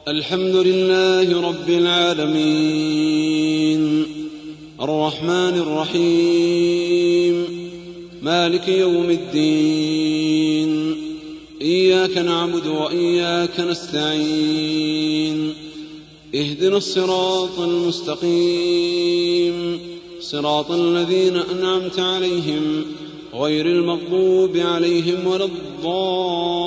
الحمد لله رب العالمين الرحمن الرحيم مالك يوم الدين إياك نعبد وإياك نستعين اهدنا الصراط المستقيم صراط الذين أنعمت عليهم غير المغضوب عليهم ولا الضالين